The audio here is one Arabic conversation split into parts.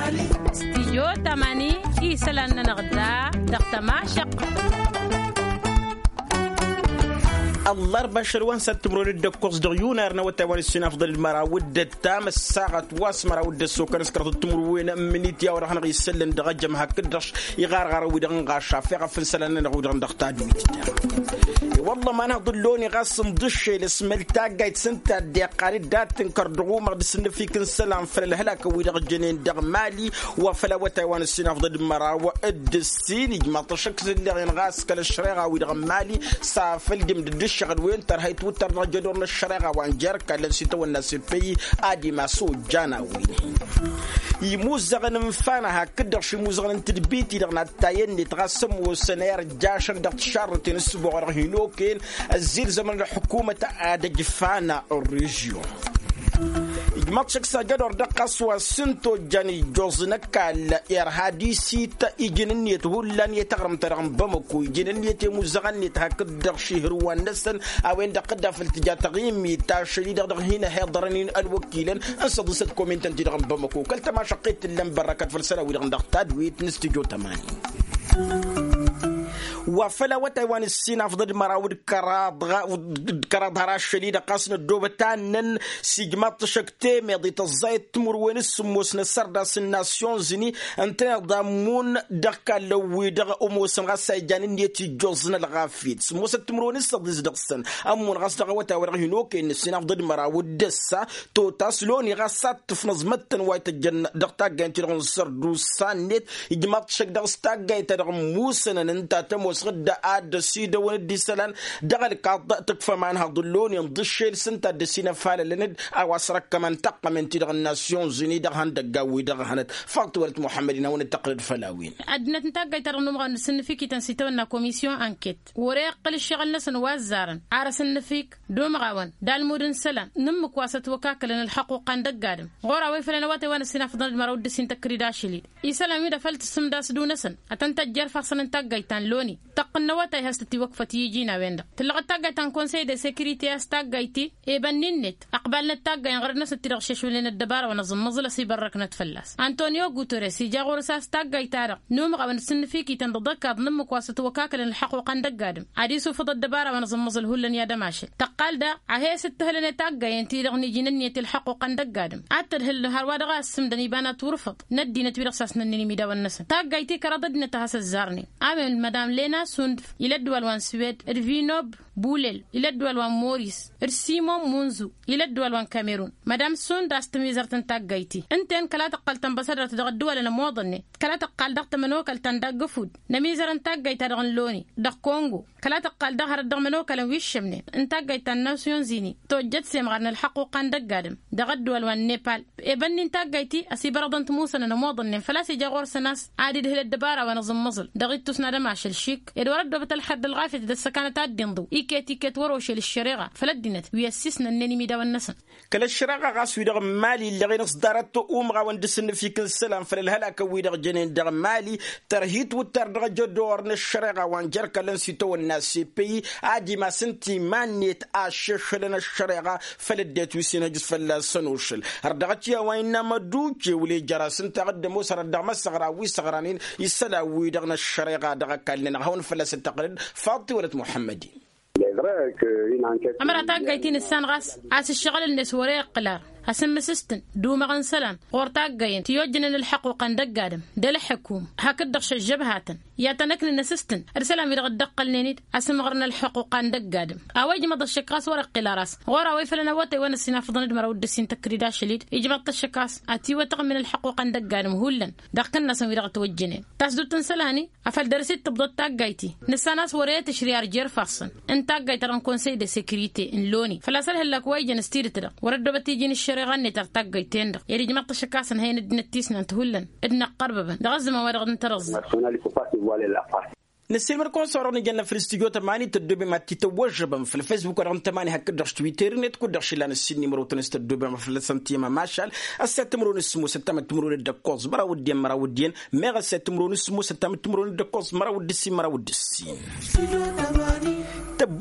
استيجو تماني إيسلان نغدا دقتما شق الله 24 سنتمرون الدكوز دغيونا رنا وتوان السنة أفضل المراود التام الساعة واس مراود السكر سكرت التمروين منيتيا ورحنا غيسلن دغجم هكدرش يغار غار ودغن غاشا فيغا فنسلن نغودغن دختاد والله ما نضلوني غاسم دشي لسملتا قايت سنتا ديقاري دات تنكردغو مغدسن فيك نسلام فالهلاك ويدغ جنين دغ مالي وفلا وتوان السنة أفضل المراود الدسين يجمع تشكز اللي غنغاس كالشريغا ويدغ مالي سافل دم الشغل وين ترى توتر رجدورنا الشريعة وانجرك الذي والناس في ادي مسود جاناوي يموزغن مفانها كدر شي موزغن تدبيتي دغنا تاين تغسم وسنير جاشر دغ شارتين السبوع رهينوكين الزير زمن الحكومه ادج فانا الريجيون ماتشك سجدور دقس وسنتو جاني جوزنكال إرهادي سيت إجننية هولان يتغرم ترغم بمكو إجننية مزغن يتهكدر شهر ونسن أوين دقدا في التجا تغيمي تاشري دغ هنا هيضرنين الوكيلا أنصد ست كومنتان ترغم بمكو كلتما شقيت اللم بركات فلسلا ويرغم دقتاد ويتنستجو تماني وفلا وتوان السين أفضل مراود كراد هراش شديدة قاسنا الدوبتان سيجمات شكتي ميضي الزايت تمروين السموس نسرداس الناسيون زيني انتنا ضامون دقا لوي دغا أموسن غاسا جانين يتي جوزنا الغافيد سموس التمروين السرداس دقسن أمون غاس دغا وتاور هنوكي السين أفضل مراود دسا توتاس لوني غاسات تفنز متن وايت الجن دقتا جانتي دغن سردو سانيت يجمات شك دغستا جايتا دغن موسن انتا تمو غدا عاد سيده ولدي سلان دغل قاطع تكفى معناها ضلون ينضشيل سنت دسينا فال لند اواسرك كمان تقمن تدغ الناسيون زيني دغان دغاوي دغهنت فقط ولد محمدنا ونتقلد فلاوين ادنا تنتاغ ترنم غن سنفيكي تنسيتونا كوميسيون انكيت وريق الشغل نسن وازارن عرس النفيك دوم غاون دال مودن سلام نم كواسه وكاكلن الحقوق دغادم غورا وي فلنا واتي وانا سنا فضل مرود سين تكريداشلي يسلام يدا فلت سم داس دونسن اتنتجر فصن تاغيتان لوني تقنا واتي هستي وقفه يجينا ويندا تلغى تاغيتان كونساي دي سيكوريتي استاغيتي ايبننت اقبلنا تاغين غير ناس ترغشش ولنا الدبار ونظم مزله سي بركنا تفلس انطونيو غوتوريس جاغور ساس تاغيتار نوم غبن سنفيكي تنضدك نم كواسه وكاكلن الحقوق دغادم عديسو فضل الدبار ونظم مزل هلن يا دماشل تقال دا عهي ستهلنا تاغين تيرغني جننيه الحقوق دغادم اتدهل هرواد غاسم دني بانات تورفض ندي نتبي رصاصنا نني دا والنس تاغيتي كرددنا تهس الزارني عامل مدام لينا سوندف إلى الدول وان سويد إرفينوب بولل إلى الدول وان موريس إرسيمون منزو إلى الدول وان كاميرون مدام سوند استميزر تنتاغيتي انتن كلا تقال تنبصدر تدغ الدول انا موضني كلا تقال دغ تمنوكل تندغ فود نميزر انتاغيتا دغ لوني دغ كونغو كلا تقال دغ دغ منوكل ويشمني انتاغيتا الناسيون زيني توجد سيمغرن الحقوق دغادم دغ الدول وان نيبال ابن انتاغيتي اسيبردن تموسن انا موضني فلا سي جاغور سناس عادي دهل الدباره ونظم مزل دغيتو سنا دماش الشيك ادوار دبت الحد الغافي د سكانه تادندو ايكيتيكت وروش للشريعه فلدنت ويسسنا انني ميدا والنسن كلا الشريعه غاس ويدغ مالي اللي غير صدرت غاون دسن فيك السلام فالهلاك ويدغ جنين دغ مالي ترهيت وتردغ جدورن الشريعه وانجر كلن سيتو الناس بي عادي ما سنتي مانيت اششلنا الشريعه فلدت وسينج فلا سنوشل ردغت يا وينما دوجي ولي جراسن تقدموا سر دغ مسغرا ويسغرانين يسلا ويدغ الشريعه دغ كلن هون فلا ستقلد فاطي ولد محمدي أمرا تاقايتين السانغاس عاس الشغل الناس وريق قلار هسم سستن دوما غنسلان غورتاقاين تيوجن الحقوق دقادم دل حكوم هكدغش الجبهاتن يا تنكن نسستن ارسلام يدغ الدقل نينيد اسم غرنا الحقوق دقادم اواجي مضى الشكاس ورق قلاراس غورا ويفلنا واتي وانا السنا فضن دمر ودسين تكريدا شليد يجمط الشكاس اتي وتغ من الحقوق دقادم هولن دقنا سم يدغ توجنين تاسدو تنسلاني افل درسيت تبض تاقايتي نساناس وريت شريار جير فاصن انت تاقايتران كونسي دي سيكوريتي ان لوني فلا سلهل لك وايجن ستيرتدا وردو بتيجين غني ترتقي تندق يري جماعة الشكاسن هين الدنتيسنا انتهولن ادنا قرببا دغزما ورغ نترز نسير مركون صوروني جنة في الاستيجو تماني تدوبي ما تتوجبا في الفيسبوك ورغم تماني هكدرش تويتر نت كدرش لان السيني مروتنس تدوبي ما في السنتيما ماشال الساتمرون اسمو ستمتمرون الدكوز مراودين مراودين ميغا الساتمرون اسمو ستمتمرون الدكوز مراودسي مراودسي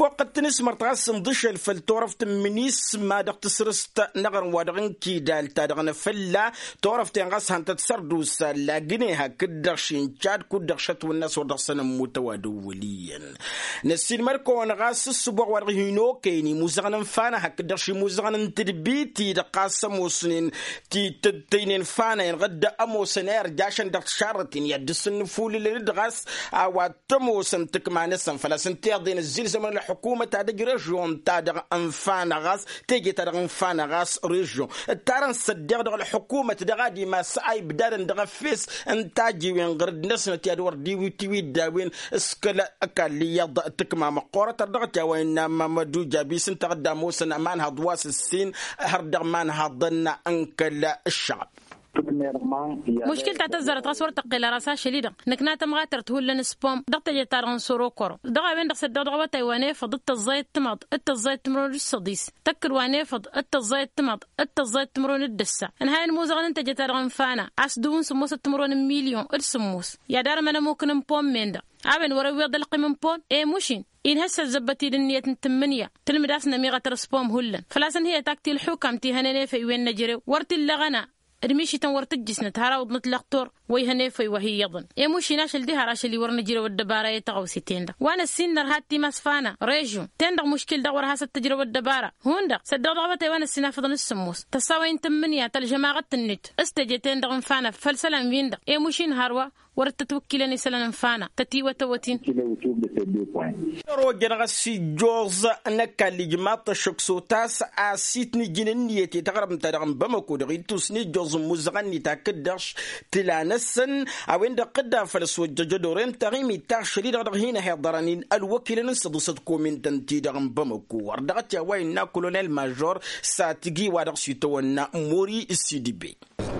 بوقت نسمر تغسم ضش الفلتورف تمنيس ما دق تسرست نغر ودغن كي دال تادغن فلا تورف تنغس هانت تسردوس لا جنيها كدرشين تشاد كدرشت والناس ودرسنا متوادوليا نسين مركو نغاس السبوع ورهينو كيني مزغن فانا هكدرشي مزغن تدبيتي دقاسم وسنين تي تدينين فانا ينغد أمو سنير جاشن دق شارتين يدسن فولي لدغاس أواتمو سنتك مع نسن فلا سنتير دين الزيل زمن الحكومة تادق ريجيون تادق انفانا غاس تيجي تادق انفانا غاس ريجيون تارن صدق دغ الحكومة تدغادي ما سعي بدارن دغ فيس انتاجي وين غرد نسنا تيادور ديوي تيوي داوين اسكلا اكالي يضع تكما مقورة تردغت وين مامدو جابيس انتغدا موسن امان هضواس السين هردغ مان هضنا انكلا الشعب مشكلة تعتذرت غصور تقيل راسها شديدة نكنا تمغاتر تقول لنا سبوم ضغط جتارن سوروكور ضغط بين ضغط ضغط تايواني فضت الزايد تمض الزايد تمرون الصديس تكر واني فض الزايد تمض الزايد تمرون الدسة انهاي الموزغن انت جتارن فانا عسدون سموس تمرون مليون السموس يا دار ما انا ممكن نبوم من ده عبن وروي ضلقي من بون ايه موشين إن هسه زبتي دنية تمنية تلمداسنا ميغة ترسبوم هلا فلاسن هي تاكتي الحكم تيهنني في وين نجري ورتي اللغنا رميشي تنورت الجسنة تهرا وضنت لقطور ويهنيفي وهي يضن يموشي ناشل دي هراش اللي ورنجري والدبارة يتغو ستين ده وانا السينر هاتي مسفانا ريجو تندغ مشكل دغور هاسا التجربة والدبارة هوندا صدق ضغبتي وانا السنافضن السموس تساوين تمنية تالجماعة النت استجي تندغ مفانا فالسلام بيندا يموشي نهاروا ورت توكلني سلام فانا تتي وتوتين روجر غسي جوز نكالي جماعة شكسوتاس اسيتني جننيتي تغرب ترغم بمكو دغيتوسني جوز مزغني تاكدرش تلانسن اوين دقدا فلسو جدورين تغيمي تاشري دغ هنا هضرانين الوكيل نصدوست كومين تنتي دغم بمكو وردغت يا وين كولونيل ماجور ساتيغي ودغ سيتونا موري السي دي بي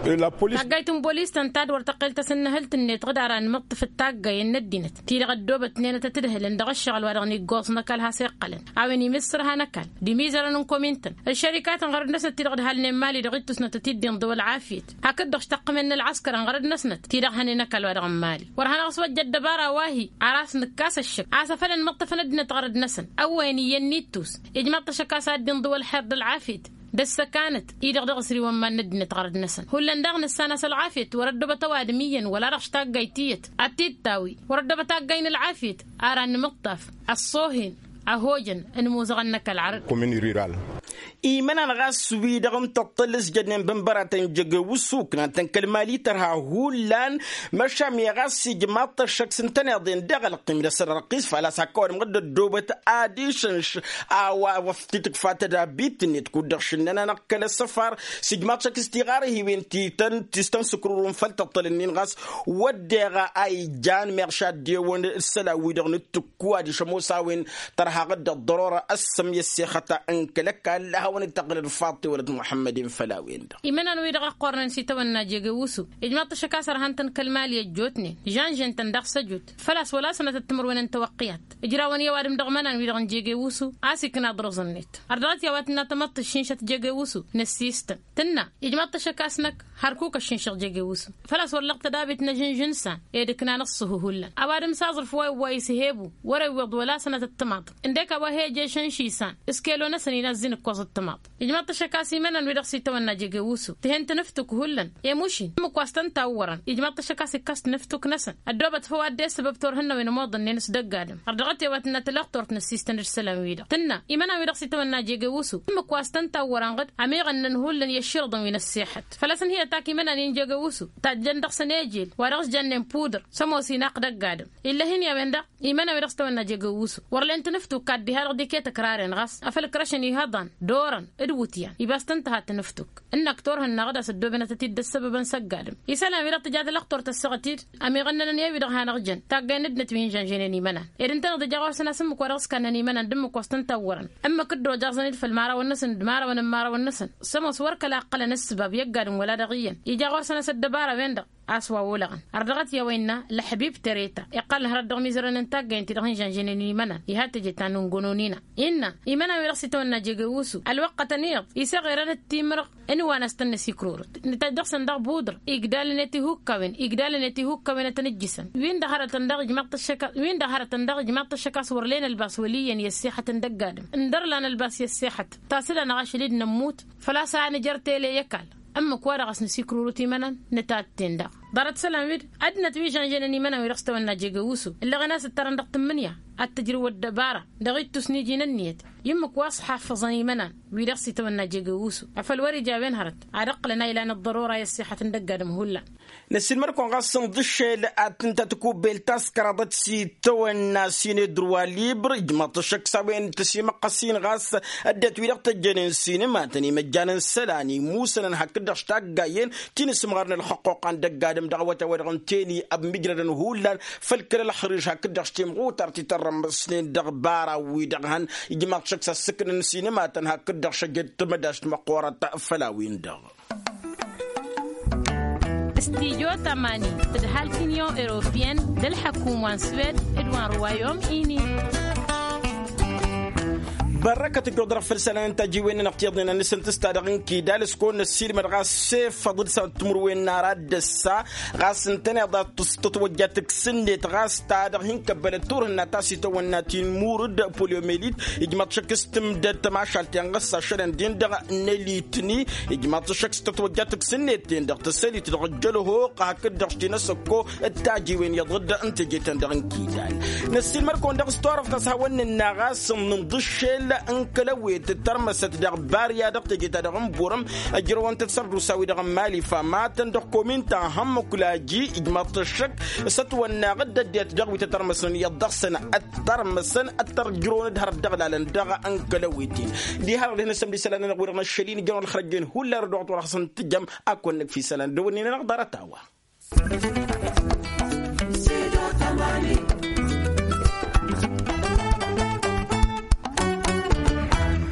تاقايتم بوليس تنتاد ورتقل تسنهلت النت غداران مط في التاقاي الندينت تيري غدوبة تنين تتدهل اندغ الشغل ورغني قوص نكالها سيقلن عاوني مصرها نكال دي ميزران كومينتن الشركات انغرد نسنت تيري غدهالن مالي دغيتو سنة تدين دول عافيت هكذا اشتق من العسكر انغرد نسنت تيري غهني نكال ورغم مالي ورهانا غصوة جد دبارة واهي عراس نكاس الشك عاسا فلن مط فندنت غرد نسن اويني ينيتوس اجمعت شكاسات دين دول حرد العافيت دسة كانت يدغ سري وما ندن تغرد نسن هلا ندغن السنة العافيت ورد بتوادميا ولا رش تاقيتيت أتيت تاوي ورد بتاقين العافيت أران مقطف الصوهن أهوجن الموزغنك العرض كومين ريرال إيمانا غاس ويدغم تطلس جنن بمبراتن جوسوك نانتن كلمالي ترها هولان مشامي غاس جماعة الشخص تنادين دغل قيمة سر رقيس فلا ساكور مغد دوبة اديشنش او وفتك فاتدا بيتني تكون دخشننا نقل السفر سجماعة شخص تغاري وين تستن سكرون فلتطلنين غاس ودغا اي جان مرشاد ديوان السلا ويدغن تكوا دي شموسا وين ترها غد الضرورة السم يسيخة انكلك لها ونتقل الفاطي ولد محمد فلاوين ده إيمانا نويدغ قرن سيتونا جيجوسو إجماط شكاسر هانتن كالمالية جوتني جان جنتن دغ سجوت فلاس ولا سنة التمر وين توقيات إجراوان يوارم دغمانا نويدغ جيجوسو آسي كنا درزنيت أردات يواتنا تمط الشنشة جيجوسو نسيستن تنا إجماط شكاسنك هركوك الشنشة جيجوسو فلاس ورلقت دابت نجن جنسان إيدكنا نصه هلا أوارم سازر فواي وايسيهيبو ورا يوض ولا سنة التماط إنديك أواهي جيشن شيسان اسكيلو نسني نزين كوز التماط إجماط الشكاسي منا نويدغ سيتونا جيجوسو تهنت نفتك هلا يا موشي مكواستن تاورا إجماط الشكاسي كاست نفتك نسن الدوبة فواد دي سبب تورهن وين موضن نينس دقادم أردغت يواتنا تلقطورت نسيستن السلام ويدا تنا إيمانا ويدغ سيتونا جيجوسو مكواستن تاورا غد عميغا ننهولن يشرضن وين السيحت فلسن هي تاكي منا نين جيجوسو تاجن دغ سنيجيل ورغس جنن بودر سمو سيناق دقادم إلا هين يا بندا إيمانا ويدغ سيتونا جيجوسو ورلين تنفتو كاد دي هارغ دي كي تكرارين غاس أفل كرشن يهضن دورا ادوتيا يباستنتها تنفتك انك تورهن نغدا سدوبنا تتيد السبب سقادم يسلم ويدغ تجاد لقطور تسغتيد أمي غنن يبيدغ هانغجن تاقين ندنت وين جنجيني منا إذن تنغ جاغو سنة سمك ورغس كانني منا دمك واستن تاورا أما كدو جاغسنيد في المارا والنسن دمارا ونمارا والنسن سمو سورك لا أقل نسباب يقادم ولا دغيا يجاغو سنة سدبارا ويندغ أسوا ولغن أردغت يا وينا لحبيب تريتا يقال هردغ ميزرن انتاق انت دغن جنجنني منا يهاتجي تانون قنونينا إنا إيمانا ويرسيتونا جيجوسو الوقت نيض يسغيران التيمرغ إنو وانا استنى سيكرور نتدغ صندغ بودر إقدال نتي هوك كوين تنجسن وين دهر تندغ جماعة الشكا صور لين الباس وليا يسيحة دقادم اندر لنا الباس يسيحة تاسلا نغاشليد نموت فلا ساعة نجرتي لي يكال أما كوارا غس نسيكرورتي منا نتات تندغ دارت سلام ويد أدنى تويجان جنني منا ويرستو الناجيجوسو اللي غناس الترندق تمنيا التجربة الدبارة دغيت تسنيجي ننيت يمك واص حافظني منا ويرسي تو الناجيجوسو أفالوري جابين هرت عرق لنا إلى الضرورة يسيحة دقادم هلا نسيل مركون غاسن ضشيل أتنتا تكوب بالتاسكرة ضتسي تو الناسين دروا ليبر جماعة الشك سوين تسيما قاسين غاس أدت ويلقت الجنين سينما تاني مجانا سلاني موسى نحكد اشتاق جايين تيني سمغارن الحقوق عن دقادم دعوة ورغن تاني أب مجرد هولا فالكل الحريش هكد اشتيم غوتر تترم سنين دغبارة ويدغهن جماعة الشك سكن السينما تنهكد اشتاق تمداشت مقورة فلاوين دغ استيجو تماني تدهال تنيو إيروبيان دل حكومة سويد إدوان روايوم إيني بركة الجودرة في السنة أنت جيوين نقيضنا نسنت استادقين كي دالس كون السيل من غاس سيف فضل تمروين نارد السا غاس انتنا ضا تتوجهتك سنة غاس تادقين كبلتور النتاسي تواناتين مورد بوليوميليت إجماع شخص تمدد تماشال تنغص عشان دين دغ نليتني إجماع شخص تتوجهتك سنة دغ تسالي ترجله قاكد دغتنا سكو التاجيوين يضد أنت جيتن دغن كي دال نسيل مركون دغ ستورف تساون النغاس من ضشل انكلوي تترمست دغ باريا دغ تجيتا دغ بورم اجروان تتصرف سوي دغ مالي فما تندغ كومنتا هم كلاجي اجماع الشك ستونا غد ديت دغ تترمسن يضخسن الترمسن الترجرون دهر دغ لان دغ انكلويتي دي هار هنا سمدي سلان نغورنا الشلين جون الخرجين هولا ردوت ورخصن تجم اكون في سلان دوني نقدر تاوا